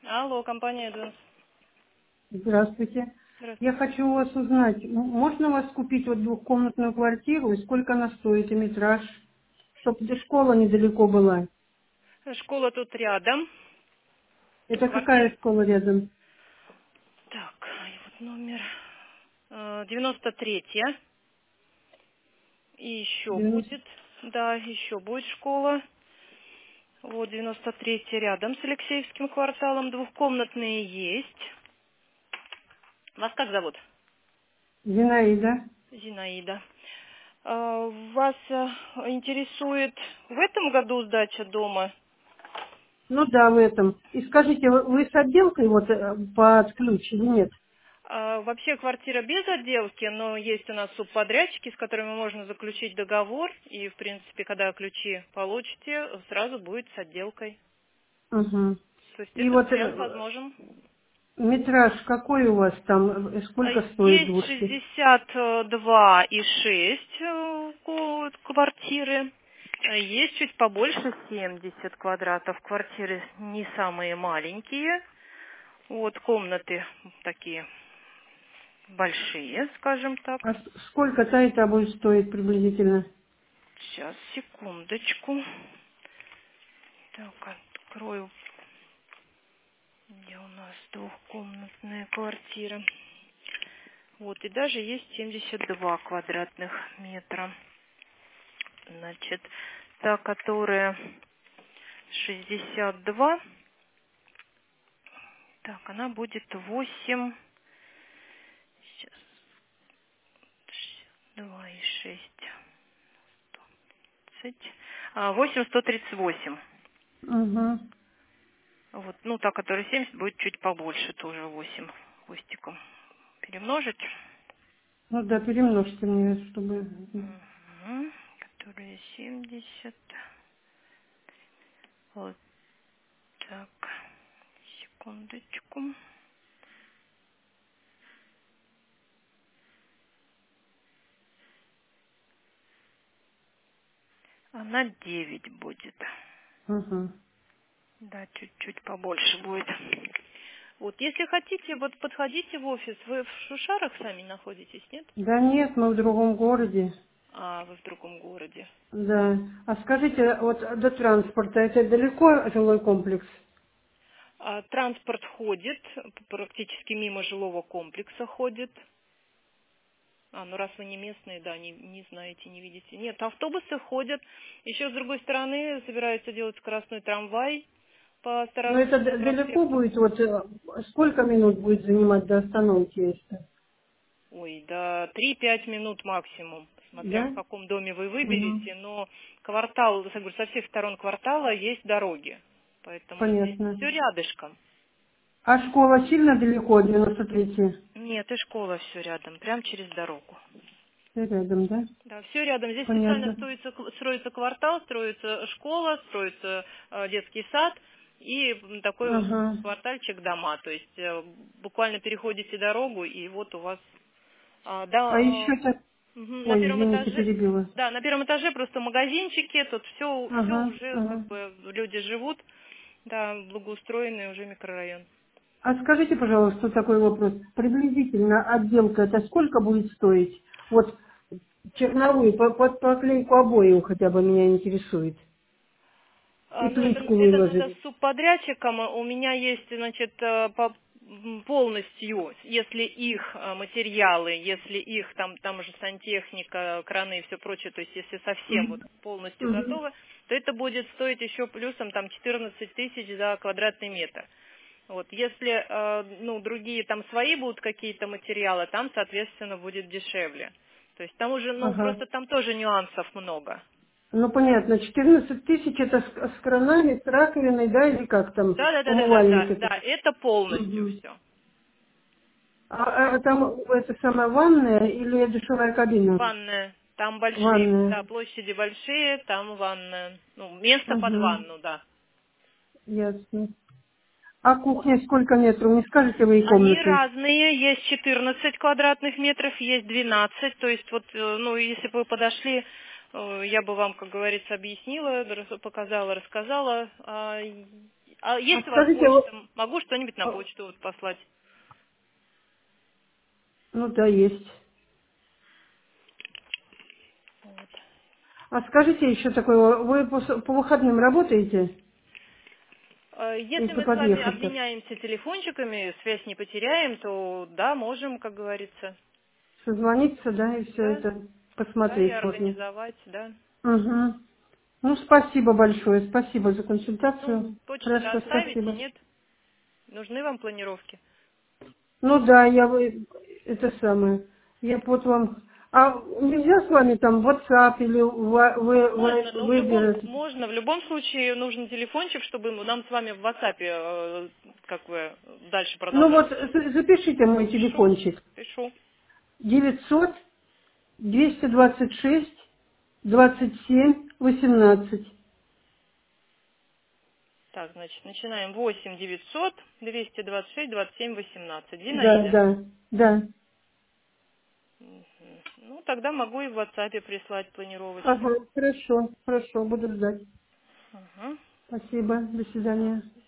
Алло, компания Эдванс. Здравствуйте. Я Здравствуйте. хочу у вас узнать, можно у вас купить вот двухкомнатную квартиру и сколько она стоит, и метраж, чтобы школа недалеко была? Школа тут рядом. Это Квартира. какая школа рядом? Так, и вот номер 93-я. И еще 90. будет, да, еще будет школа. Вот 93-я рядом с Алексеевским кварталом. Двухкомнатные есть. Вас как зовут? Зинаида. Зинаида. Вас интересует в этом году сдача дома? Ну да, в этом. И скажите, вы с отделкой вот под ключ или нет? Вообще квартира без отделки, но есть у нас субподрядчики, с которыми можно заключить договор, и, в принципе, когда ключи получите, сразу будет с отделкой. Угу. То есть И этот вот вариант возможен. метраж какой у вас там, сколько стоит Есть двушки? 62,6 квартиры. Есть чуть побольше 70 квадратов. Квартиры не самые маленькие. Вот комнаты такие большие, скажем так. А сколько та будет стоить приблизительно? Сейчас, секундочку. Так, открою, где у нас двухкомнатная квартира. Вот, и даже есть 72 квадратных метра. Значит, та, которая 62, так, она будет 8, сейчас, 62,6, 8,138. Угу. Вот, ну, та, которая 70, будет чуть побольше, тоже 8 хвостиком. Перемножить. Ну да, перемножьте мне, чтобы... Мгм. Которая 70. Вот так. Секундочку. Она 9 будет. Угу. Да, чуть-чуть побольше будет. Вот, если хотите, вот подходите в офис. Вы в Шушарах сами находитесь, нет? Да нет, мы в другом городе. А, вы в другом городе. Да. А скажите, вот до транспорта, это далеко жилой комплекс? Транспорт ходит, практически мимо жилого комплекса ходит. Ну раз вы не местные, да, не знаете, не видите. Нет, автобусы ходят. Еще с другой стороны собираются делать скоростной трамвай по Но это Староминскому далеко проспекту. будет, вот сколько минут будет занимать до остановки? Если? Ой, да, 3-5 минут максимум, смотря в Да? каком доме вы Угу. выберете. Но квартал, я говорю, со всех сторон квартала есть дороги. Поэтому здесь Понятно. все рядышком. А школа сильно далеко, 93-й? Нет, и школа все рядом, прям через дорогу. Все рядом, да? Да, все рядом. Здесь специально Понятно. строится квартал, строится школа, строится детский сад и такой вот Ага. квартальчик дома. То есть буквально переходите дорогу, и вот у вас А еще так... на Ой, первом извините, этаже, перебила. да, на первом этаже просто магазинчики, тут все Ага, уже как ага. бы люди живут, да, благоустроенный уже микрорайон. А скажите, пожалуйста, такой вопрос. Приблизительно отделка это сколько будет стоить? Вот черновую, под поклейку обоев хотя бы меня интересует. И Ну, это, плитку это надо выложить. с субподрядчиком. У меня есть, значит, полностью, если их материалы, если их там же сантехника, краны и все прочее, то есть если совсем вот Мгм. полностью Мгм. готовы, то это будет стоить еще плюсом там 14 тысяч за квадратный метр. Вот, если, ну, другие там свои будут какие-то материалы, там, соответственно, будет дешевле. То есть там уже, ну, Ага. просто там тоже нюансов много. Ну понятно, 14 тысяч это с кранами, с раковиной, да, или как там, Да, да, да, да, да, умывальник да, это. да, это полностью Мгм. все. А там это самая ванная или душевая кабина? Ванная. Там большие, Ванная. да, площади большие, там ванная. Ну, место под Угу. ванну, да. Ясно. А кухня сколько метров? Не скажете вы и Они комнаты? разные, есть 14 квадратных метров, есть 12, то есть вот, ну, если бы вы подошли, я бы вам, как говорится, объяснила, показала, рассказала. А А есть у вас скажите, почта? Могу что-нибудь на почту вот послать. ну да, есть. Вот. А скажите еще такое, вы по выходным работаете, Если если мы с вами подъехать так? обменяемся телефончиками, связь не потеряем, то да, можем, как говорится. Созвониться, да, и все Да, это да, и посмотреть можно. организовать, да. Угу. Ну, спасибо большое, спасибо за Ну, консультацию. почту-то Хорошо, оставите, спасибо. нет? Нужны вам планировки? Ну да, это самое, я вот вам... А нельзя с вами там WhatsApp или Можно, но Viber? в любом случае нужен телефончик, чтобы нам с вами в WhatsApp, как бы, дальше Ну продолжать. вот, запишите мой Пишу, телефончик. пишу. 900-226-27-18. Так, значит, начинаем 8 900 226 27 18. Да, Зинаида. да, да. Мгм. Ну, тогда могу и в WhatsApp прислать планировочку. Ага, хорошо, хорошо, буду ждать. Ага. Спасибо, до Да, свидания. до